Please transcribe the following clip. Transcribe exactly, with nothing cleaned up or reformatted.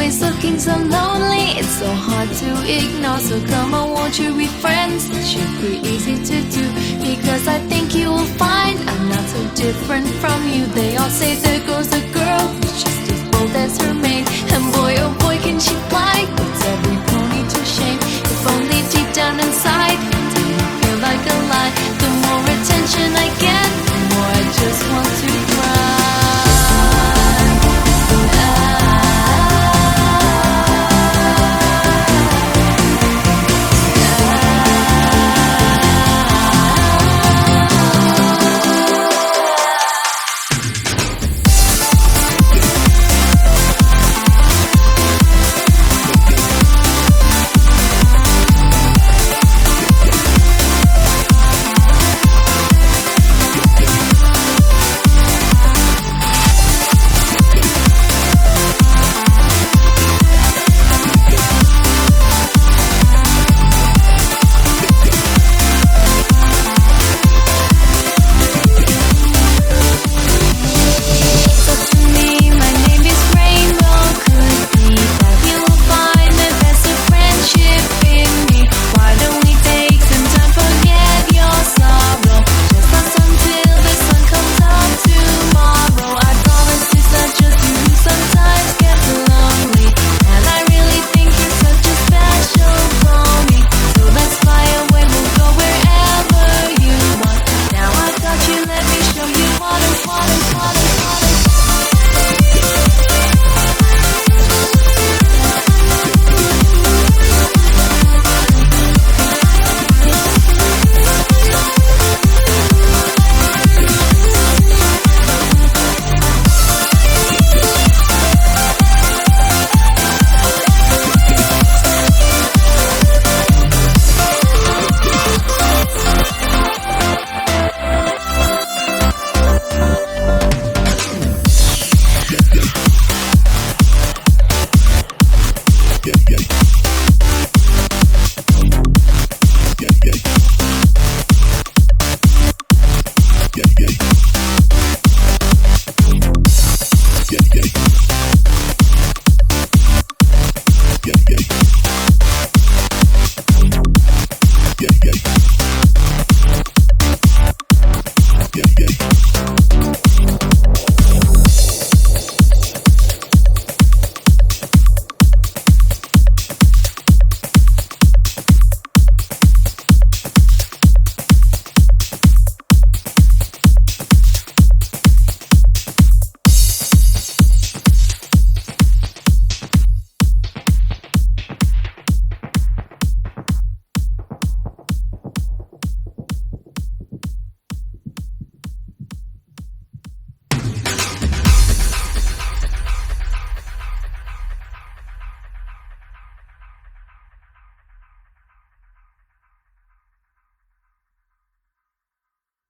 always looking so lonely. It's so hard to ignore. So come on, won't you be friends? It should be easy to do, because I think you will find I'm not so different from you. They all say there goes a girl who's just as bold as her mate, and boy oh boy can she fly, puts every pony to shame. If only deep down inside it didn't feel like a lie. The more attention I get, the more I just want to cry. Yeah, yeah.